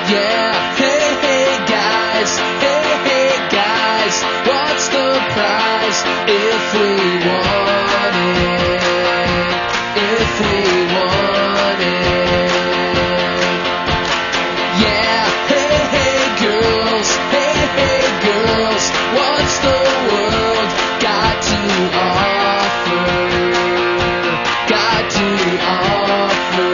Yeah, hey guys, hey guys, what's the prize if we want it? If we want it. Yeah, hey girls, what's the world got to offer? Got to offer.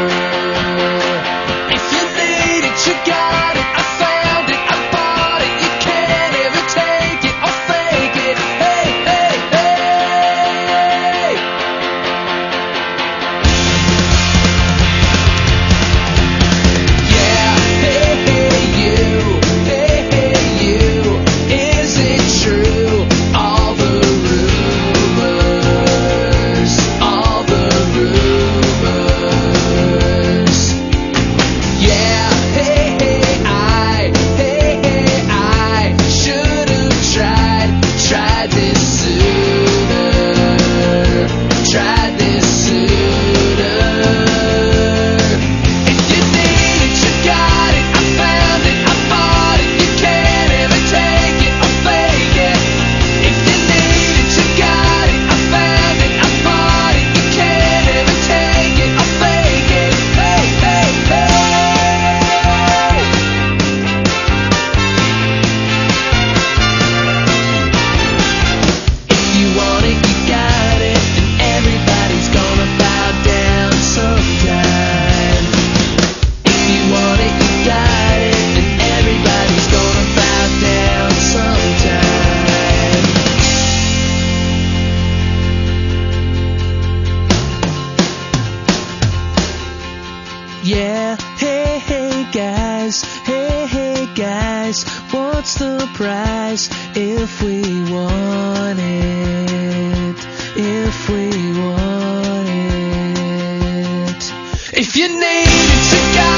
If you need it, you got it. I found it, I bought it. You can't ever take it or fake it. Hey, hey, hey. Yeah, hey, hey, you. Is it true? All the rumors, all the rumors. Yeah, hey, I should have tried this sooner. If you need it, you got it. I found it, I bought it. You can't ever take it or fake it. If you need it, you got it. I found it, I bought it. You can't ever take it or fake it. Hey, hey, hey. If you want it, you got it, and everybody's gonna bow down sometime. If you want it, you got it, and everybody's gonna bow down sometime. Yeah, hey guys, what's the price if we want it? If we want it. If you need it, you got